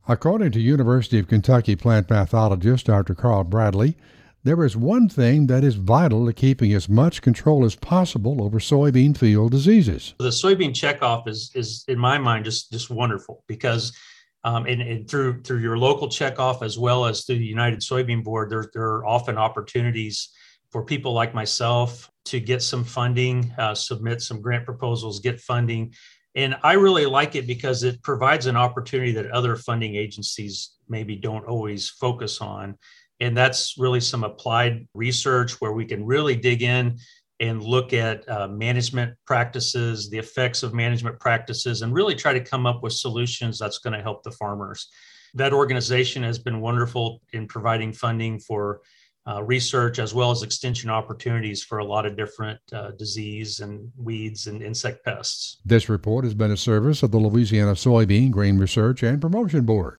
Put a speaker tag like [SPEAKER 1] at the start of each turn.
[SPEAKER 1] According to University of Kentucky plant pathologist Dr. Carl Bradley, there is one thing that is vital to keeping as much control as possible over soybean field diseases.
[SPEAKER 2] The soybean checkoff is in my mind just wonderful because and through your local checkoff as well as through the United Soybean Board, there are often opportunities for people like myself to get some funding, submit some grant proposals, get funding. And I really like it because it provides an opportunity that other funding agencies maybe don't always focus on. And that's really some applied research where we can really dig in and look at management practices, the effects of management practices, and really try to come up with solutions that's going to help the farmers. That organization has been wonderful in providing funding for research as well as extension opportunities for a lot of different disease and weeds and insect pests.
[SPEAKER 1] This report has been a service of the Louisiana Soybean Grain Research and Promotion Board.